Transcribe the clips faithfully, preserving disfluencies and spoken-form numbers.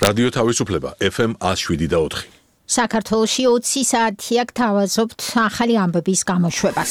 რადიო თავისუფლება ეფ ემ one oh seven და four. საქართველოში ოცი საათია გთავაზობთ ახალი ამბების გამოშვებას.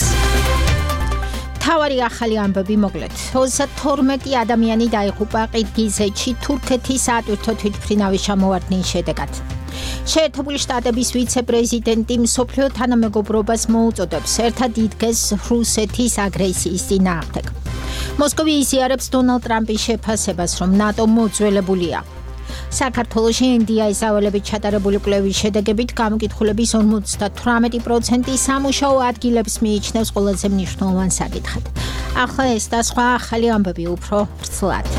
თავარი ახალი ამბები მოკლედ. ოცდათორმეტი ადამიანი დაიღუპა ყირგიზეთში თურქეთის საატვირთო თვითმფრინავის ჩამოვარდნის შედეგად. შეერთებული შტატების ვიცე-პრეზიდენტი მსოფლიო თანამეგობრობას მოუწოდებს ერთად იდგეს რუსეთის აგრესიის წინააღმდეგ. მოსკოვი იზიარებს დონალდ ტრამპის შეფასებას, რომ ნატო მოძველებულია. საქართველოში ენდიაის ავალებით ჩატარებული კვლევის შედეგებით გამოკითხულების ორმოცდათვრამეტი პროცენტი სამუშაო ადგილებს მიიჩნევს ყველაზე მნიშვნელოვან საკითხად. ახლა ეს და სხვა ახალი ამბები უფრო ვრცლად.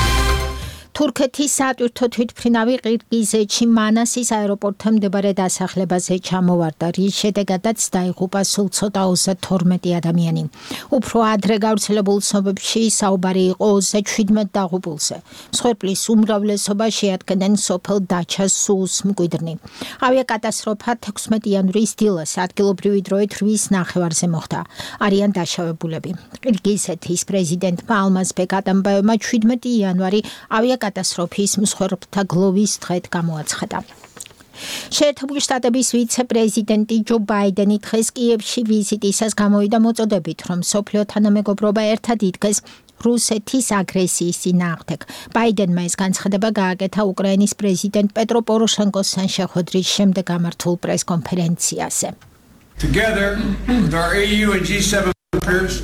თურქეთის საატვირთო თვითმფრინავი ყირგიზეთში მანასის აეროპორტთან მდებარე დასახლებაზე ჩამოვარდა, რის შედეგადაც დაიღუპა სულ ცოტა ოცდათორმეტი ადამიანი. უფრო ადრე გავრცელებულ ცნობებში საუბარი იყო ოცდაჩვიდმეტ დაღუპულზე. მსხვერპლის უმრავლესობა შეადგენენ სოფელ დაჩას სუს მკვიდრნი. ავიაკატასტროფა თექვსმეტი იანვრის დილას ადგილობრივი დროით რვის ნახევარზე მოხდა. არიან დაშავებულები. ყირგიზეთის პრეზიდენტმა ალმაზბეკ ატამბაევმა შვიდმეტი იანვარი ავიაკატასტროფა კატასტროფის მსხვერპლთა გლოვის დღედ გამოაცხადა. შეერთებული შტატების ვიცე-პრეზიდენტი ჯო ბაიდენი დღეს კიევში ვიზიტისას გამოვიდა მოწოდებით, რომ მსოფლიო თანამეგობრობა ერთად იდგეს რუსეთის აგრესიის წინააღმდეგ. ბაიდენმა ეს განცხადება გააკეთა უკრაინის პრეზიდენტ პეტრო პოროშენკოსთან შეხვედრის შემდეგ გამართულ პრესკონფერენციაზე. Together with our E U and G seven partners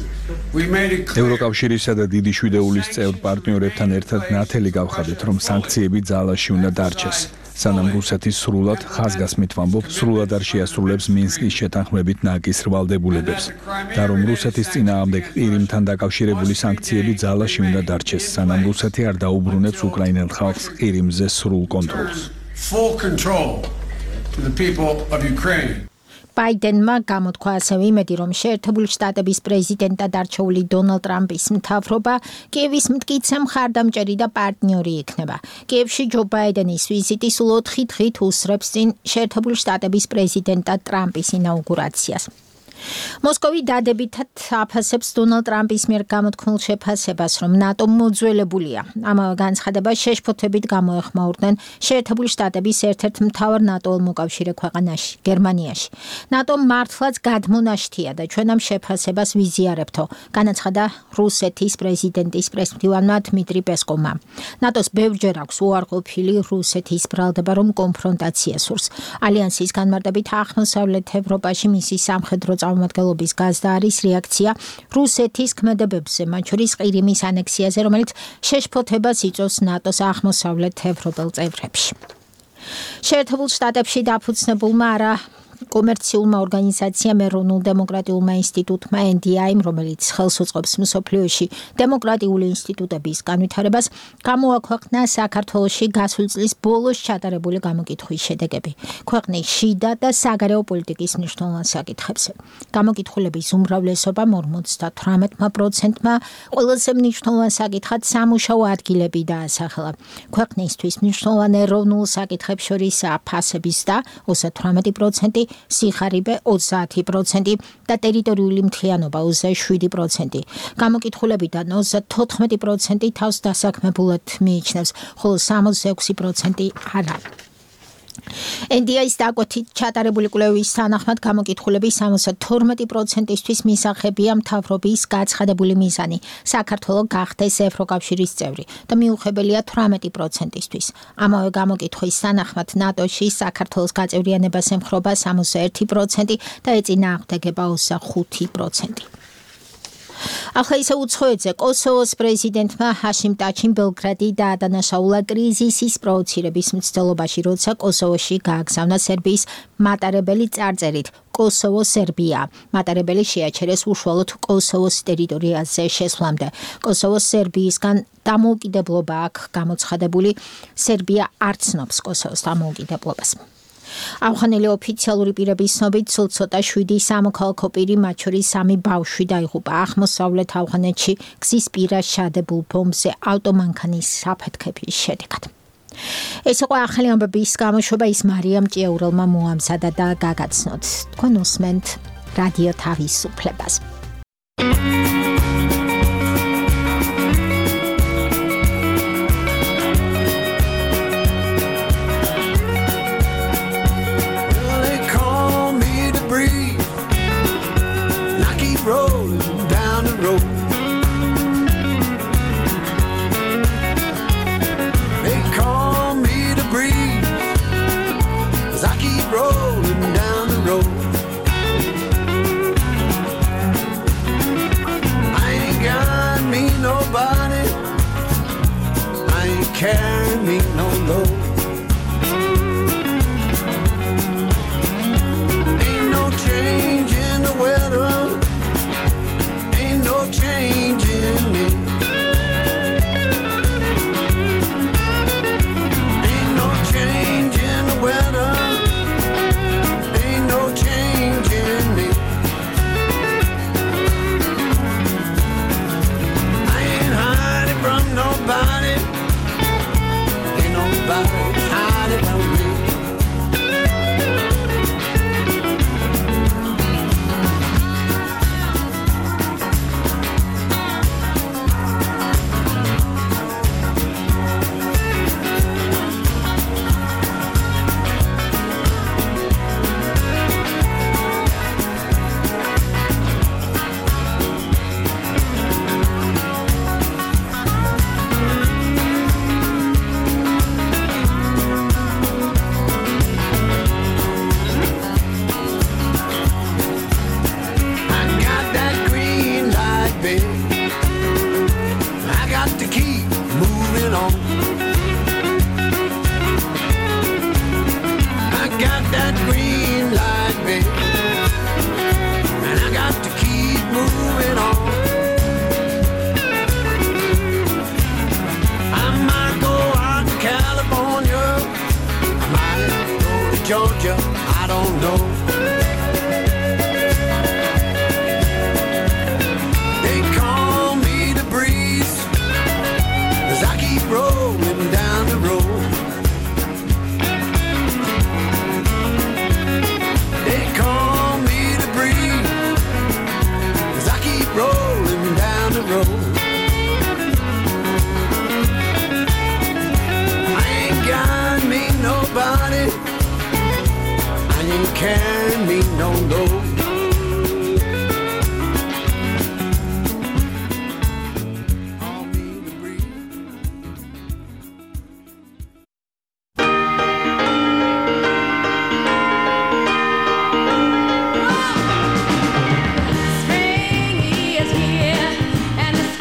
ევროკავშირისა და დიდი შვიდეულის წევრ პარტნიორებთან ერთად ნათელი გავხადეთ, რომ სანქციები ძალაში უნდა დარჩეს. სანამ რუსეთის სრულად ხაზგასმით ვამბობ, სრულად არ შეასრულებს მინსკის შეთანხმებით ნაკის ვალდებულებებს და რომ რუსეთის წინააღმდეგ ყირიმთან დაკავშირებული სანქციები ძალაში უნდა დარჩეს, სანამ რუსეთი არ დაუბრუნებს უკრაინელ ხალხს ყირიმზე სრულ კონტროლს. Full control to the people of Ukraine. ბაიდენმა გამოთქვა ასევე იმედი, რომ შეერთებული შტატების პრეზიდენტად არჩეული დონალდ ტრამპის მთავრობა კიევის მტკიცე მხარდამჭერი და პარტნიორი იქნება. კიევში ჯო ბაიდენის ვიზიტი სულ ოთხი დღით უსწრებს წინ შეერთებული შტატების პრეზიდენტად ტრამპის ინაუგურაციას. მოსკოვი დადებითად აფასებს დონალდ ტრამპის მიერ გამოთქმულ შეფასებას, რომ ნატო მოძველებულია. ამავე განცხადებას შეშფოთებით გამოეხმაურდნენ შეერთებული შტატების ერთ-ერთ მთავარ ნატოელ მოკავშირე ქვეყანაში, გერმანიაში. ნატო მართლაც გადმონაშთია და ჩვენ ამ შეფასებას ვიზიარებთო, განაცხადა რუსეთის პრეზიდენტის პრესმდივანმა დმიტრი პესკოვმა. ნატოს ბევრჯერ აქვს უარყოფილი რუსეთის ბრალდება, რომ კონფრონტაცია სურს. ალიანსის განმარტებით აღმოსავლეთ ევროპაში მისი სამხედრო წარმომადგენლობის გაზდა არის რეაქცია რუსეთის ქმედებებზე, მათ შორის ყირიმის ანექსიაზე, რომელიც შეშფოთებას იწვევს ნატოს აღმოსავლეთ ევროპელ წევრებში. შეერთებულ შტატებში დაფუძნებულმა არა კომერციულმა ორგანიზაციამ ეროვნულ დემოკრატიულმა ინსტიტუტმა ენ დი აი, რომელიც ხელს უწყობს მსოფლიოში დემოკრატიული ინსტიტუტების განვითარებას, გამოაქვეყნა საქართველოში გასულ წლის ბოლოს ჩატარებული გამოკითხვის შედეგები ქვეყნის შიდა და საგარეო პოლიტიკის მნიშვნელოვან საკითხებზე. გამოკითხულების უმრავლესობამ ორმოცდათვრამეტ პროცენტმა ყველაზე მნიშვნელოვან საკითხად სამუშაო ადგილები დაასახელა. ქვეყნისთვის მნიშვნელოვან ეროვნულ საკითხებს შორისაა ფასების და ოცდათვრამეტი პროცენტი, სიხარიბე ოცდაათი პროცენტი და ტერიტორიული მთლიანობა ოცდაშვიდი პროცენტი. გამოკითხულებიდან ოცდათოთხმეტი პროცენტი თავს დასაქმებულად მიიჩნევს, ხოლო სამოცდაექვსი პროცენტი არა. ენ დი აის დაკვეთით ჩატარებული კვლევის თანახმად გამოკითხულების სამოცდათორმეტი პროცენტისთვის მისაღებია მთავრობის გაცხადებული მიზანი საქართველო გახდეს ევროკავშირის წევრი და მიუღებელია თვრამეტი პროცენტისთვის. ამავე გამოკითხვის თანახმად ნატოში საქართველოს გაწევრიანებას ემხრობა სამოცდაერთი პროცენტი და ეწინააღმდეგება ოცდახუთი პროცენტი. ახლა ისე უცხოეთზე კოსოვოს პრეზიდენტმა ჰაშიმ ტაჩიმ ბელგრადი დაადანაშაულა კრიზისის პროვოცირების მცდელობაში, როცა კოსოვოში გააგზავნა სერბიის მატარებელი წარწერით კოსოვო სერბია. მატარებელი შეაჩერეს უშუალოდ კოსოვოს ტერიტორიაზე შესვლამდე. კოსოვოს სერბიისგან დამოუკიდებლობა აქვს გამოცხადებული, სერბია არ ცნობს კოსოვოს დამოუკიდებლობას. ავღანელი ოფიციალური პირების ცნობით სულ ცოტა შვიდი სამოქალაქო პირი, მათ შორის სამი ბავშვი დაიღუპა აღმოსავლეთ ავღანეთში გზის პირას ჩადებულ ბომბზე ავტომანქანის საფეთქების შედეგად. ეს იყო ახალი ამბების გამოშვება, ის მარიამ ჭიაურელმა მოამზადა და გაგაცნოთ. თქვენ უსმენთ რადიო თავისუფლებას. keep rolling down the road. They call me the breeze as I keep rolling down the road. I ain't got me nobody, I ain't carrying me no load. Ain't no change in the weather, ain't no change in me. Ain't no change in the weather, ain't no change in me. I ain't hiding from nobody, ain't nobody hiding from me. I got that green light, babe. I got to keep moving on. I got that green light, babe, and I got to keep moving on. I might go out to California, I might go to Georgia, I don't know. They call me the breeze as I keep rolling down the road. They call me the breeze as I keep rolling down the road. I ain't got me nobody, I ain't carrying me no load. Call me the breeze. Spring is here and the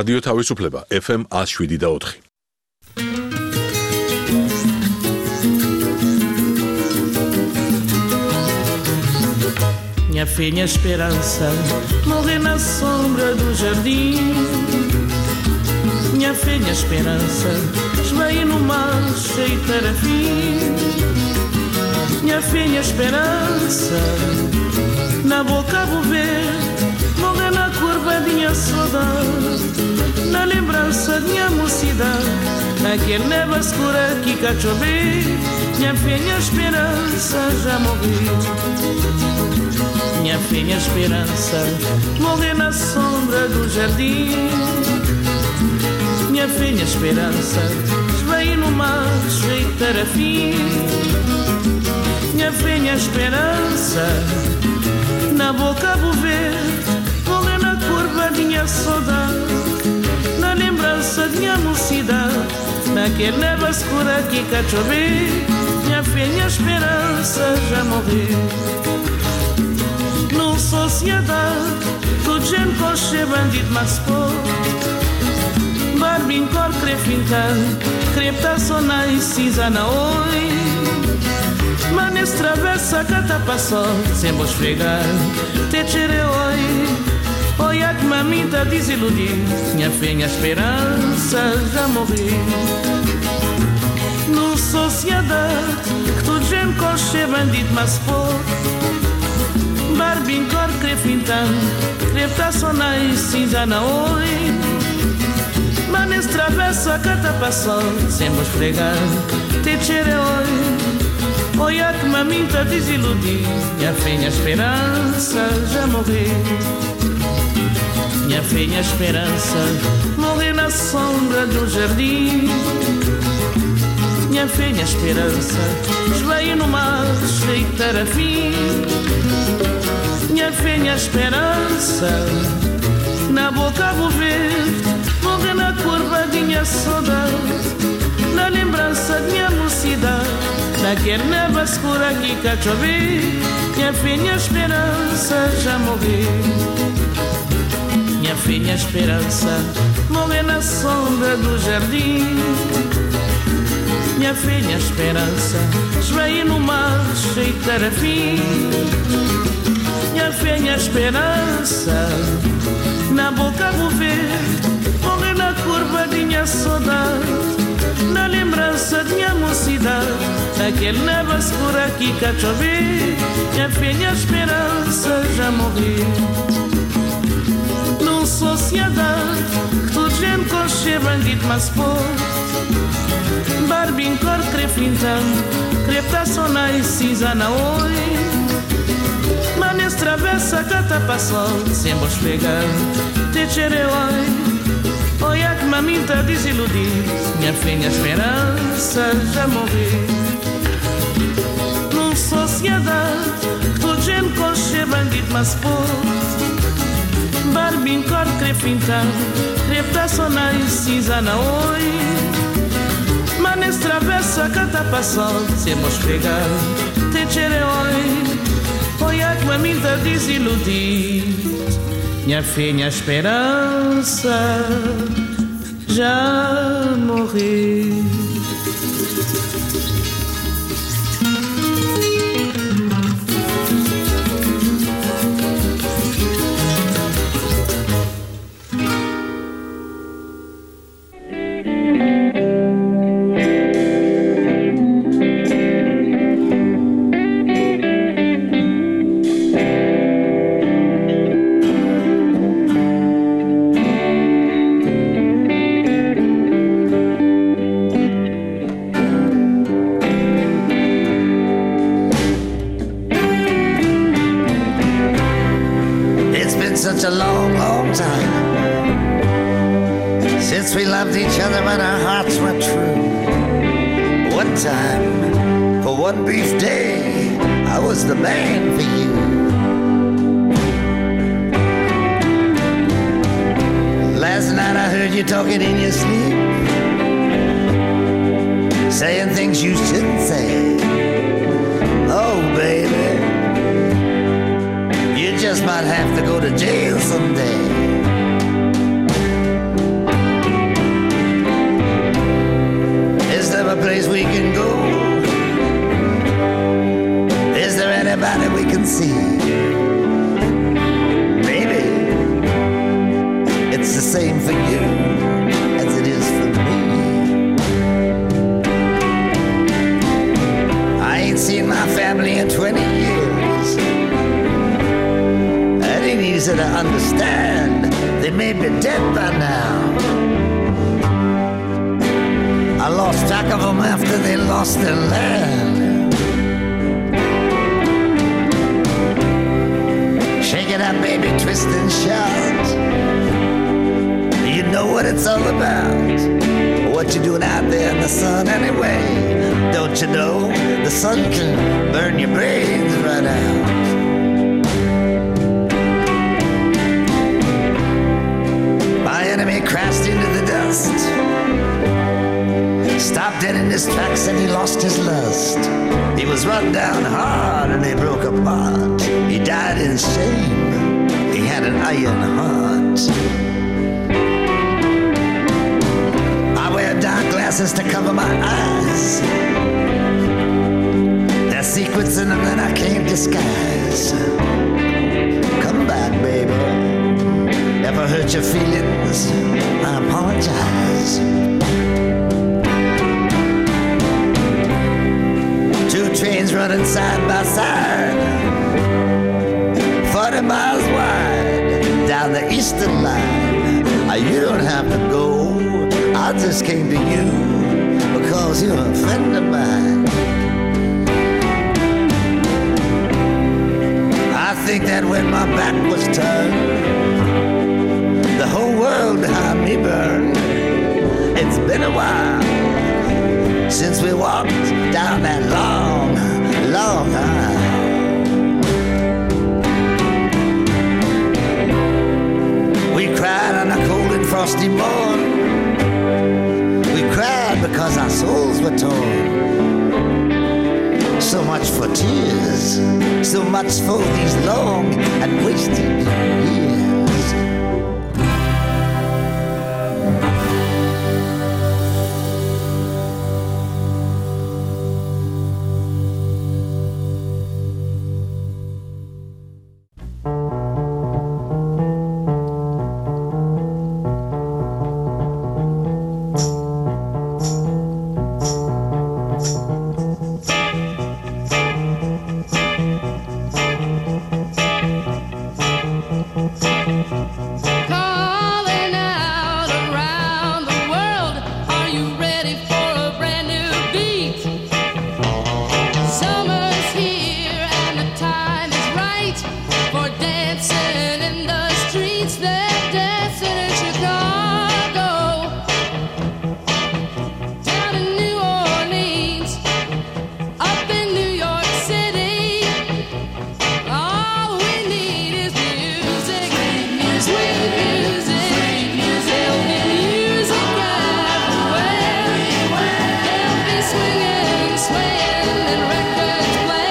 რადიო თავისუფლება ეფ ემ one oh seven და four. Minha fé, minha esperança, morrer na sombra do jardim. Minha fé, minha esperança, esvair no mar cheio de parafim. Minha fé, minha esperança, na boca vou ver, morrer na curva de minha saudade, na lembrança de minha mocidade, naquele neva escura que cá chover. Minha fé, minha esperança já morreu. Minha fé, minha esperança, morrer na sombra do jardim. Minha fé, minha esperança, esvair no mar cheio de parafim. Minha fé, minha esperança, na boca vou ver, morrer na curva de minha saudade, na lembrança de minha mocidade, naquele neva escura que cá chover. Minha fé, minha esperança já morreu. No sociedade, tudo gente coche bandido mas pô. Barbin cor crefintan, crepta sona e cinza na oi. Manes travessa cata passou, sem vos fregar, te tirei oi. Oi a que mamita desiludir, minha fé, minha esperança já morreu. No sociedade, tudo gente coche bandido mas pô. Barbin cor crefintan, crepta sona e cinza na oi. Manes travessa cata passou, sem vos fregar, te tirei oi. Oi a que mamita desiludir, minha fé, minha esperança já morreu. Minha fé, minha esperança, morrer na sombra do jardim. Minha fé, minha esperança, esvair no mar cheio de parafim. Minha fé, minha esperança, na boca vou ver, morrer na curva de minha saudade, na lembrança de minha mocidade, naquele neva escura que cá chover. Minha fé, minha esperança já morreu. Minha fé, minha esperança, morrer na sombra do jardim. Minha fé, minha esperança, esvair no mar cheio de parafim. Minha fé, minha esperança, na boca vou ver, morrer na curva de minha saudade, na lembrança de minha mocidade, naquele neva escura que cá chover. Minha fé, minha esperança já morreu. Numa sociedade que tudo gente coche bandido mas pô. Barbin cor crefintan, crepta sona e cinza na oi. Manes travessa cata passou, sem vos pegar, te tirei oi. Oi a que mamita desiludir, minha fé, minha esperança já morreu. Numa sociedade que tudo gente coche bandido mas pô. Barbin cor crefintan, crepta sona e cinza na oi. Manes travessa cata passou, sem vos pegar, te tirei oi. Oi a que mamita desiludir, minha fé, minha esperança já morreu. Such a long, long time since we loved each other, but our hearts were true. One time, for one brief day, I was the man for you. Last night I heard you talking in your sleep, saying things you shouldn't say. Oh, baby, you just might have to go to jail someday. same for you as it is for me. I ain't seen my family in twenty years. It ain't easy to understand. They may be dead by now. I lost track of them after they lost their land. Shake it up, baby, twist and shout. You know what it's all about. What you doing out there in the sun anyway? Don't you know the sun can burn your brains right out? My enemy crashed into the dust, stopped dead in his tracks and he lost his lust. He was run down hard and he broke apart. He died in shame. He had an iron heart. I wear dark glasses to cover my eyes. There's secrets in them that I can't disguise. Come back, baby. If I hurt your feelings, I apologize. Two trains running side by side, forty miles wide, down the eastern line. You don't have to go, I just came to you because you're a friend of mine. I think that when my back was turned, the whole world behind me burned. It's been a while since we walked down that long, long aisle. We cried on a cold and frosty morn. We cried because our souls were torn. So much for tears, so much for these long and wasted years.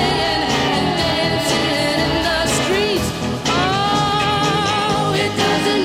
Doesn't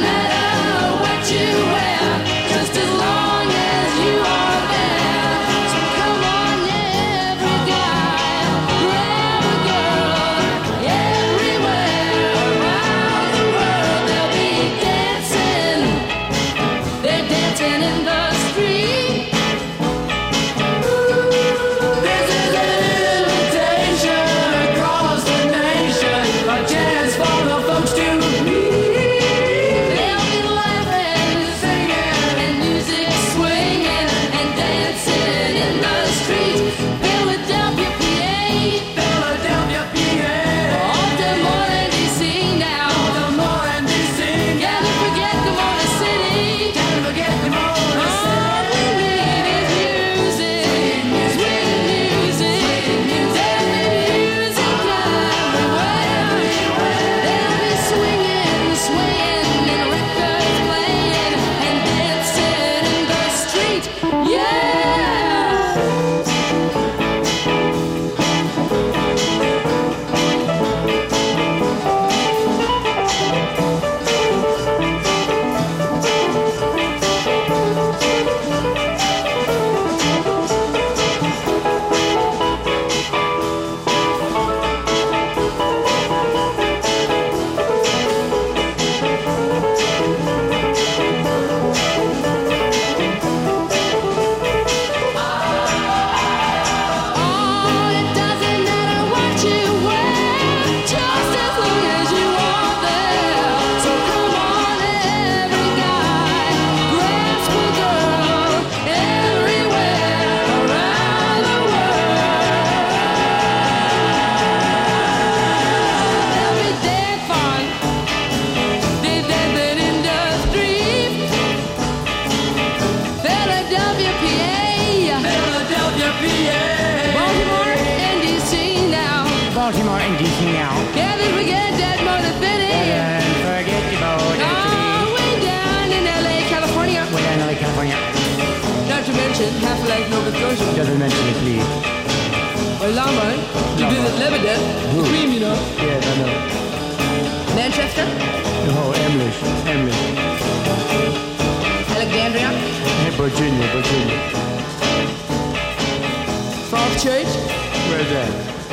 presidentially, please. Oh, Lama, eh? You visit Lebanon? The Queen, you know? Yes, I know. Manchester? No, English, English. Alexandria? Hey, Virginia, Virginia. Falls Church? Where's that?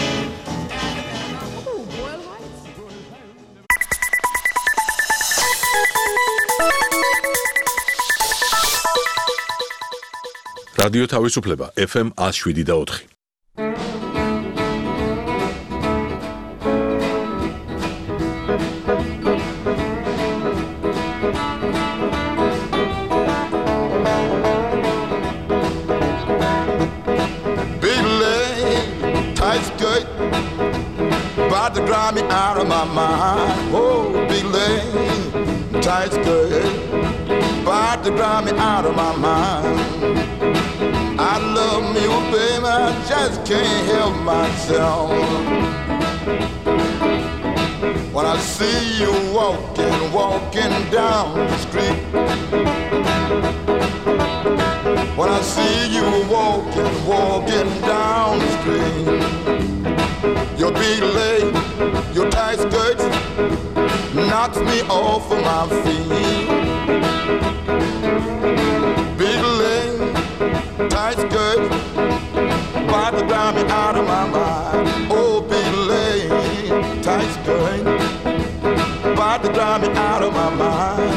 რადიო თავისუფლება F M one oh seven და four. Big leg, tight skirt, about to drive me out of my mind. Oh, big leg, tight skirt, about to drive me out of my mind. I love me, oh baby, I just can't help myself. When I see you walking, walking down the street. When I see you walking, walking down the street. Your big leg, your tight skirts knocks me off of my feet. Big leg, tight skirt, about to drive me out of my mind. Oh, big leg, tight skirt, about to drive me out of my mind.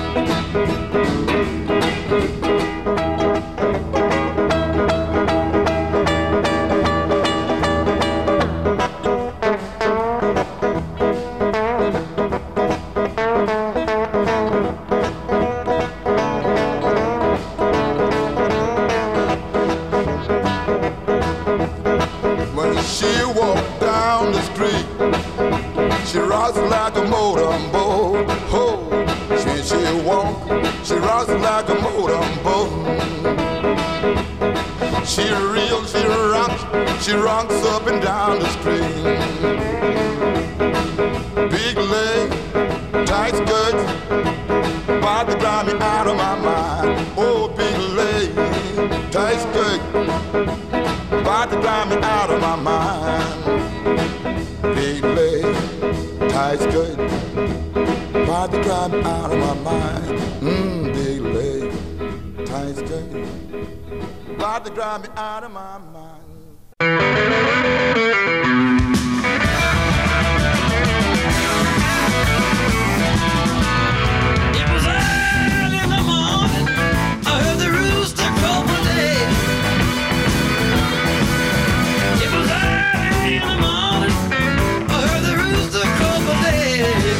She rocks like a motorboat. Oh, she she walk. She rocks like a motorboat. She real, she rocks. She rocks up and down the street. Big leg, tight skirts, about to drive me out of my mind. Oh, big leg, tight skirt, about to drive me out of my mind. Big leg, tight skirt, about to drive me out of my mind. Mmm, big leg, tight skirt, about to drive me out of my mind. It was early in the morning, I heard the rooster crow one day. It was early in the morning, I heard the rooster crow one day.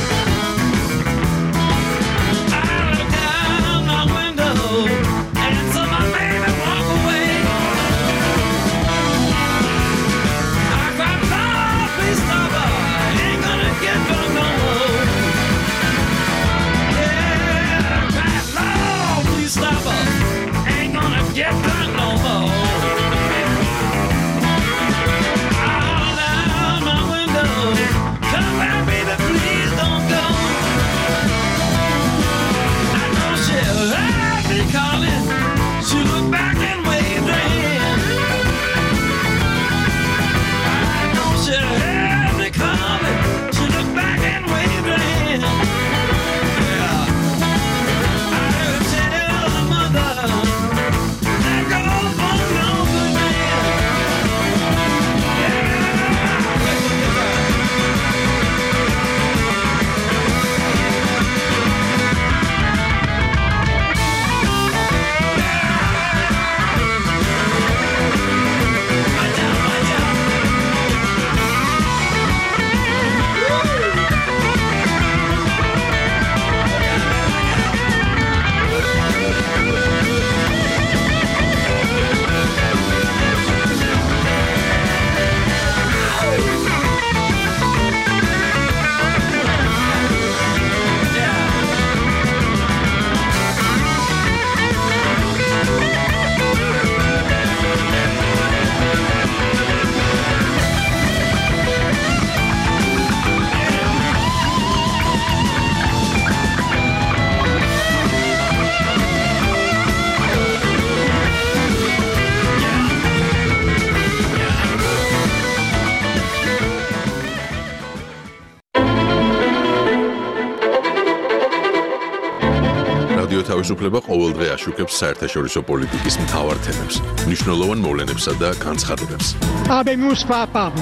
I looked out my window and saw my baby walk away. რადიო თავისუფლება ყოველდღე აშუქებს საერთაშორისო პოლიტიკის მთავარ თემებს, მნიშვნელოვან მოვლენებსა და განცხადებებს. Habemus papam.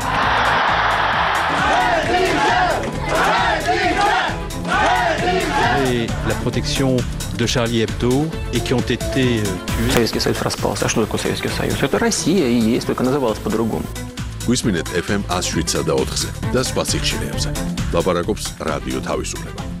Et la protection de Charlie Hebdo et qui ont été tués. Советский Союз распался. А что такое Советский Союз? Это Россия и есть, только называлась по-другому. გვისმინეთ ეფ ემ one oh seven და ოთხზე და სხვა სიხშირეებზე. ლაპარაკობს რადიო თავისუფლება.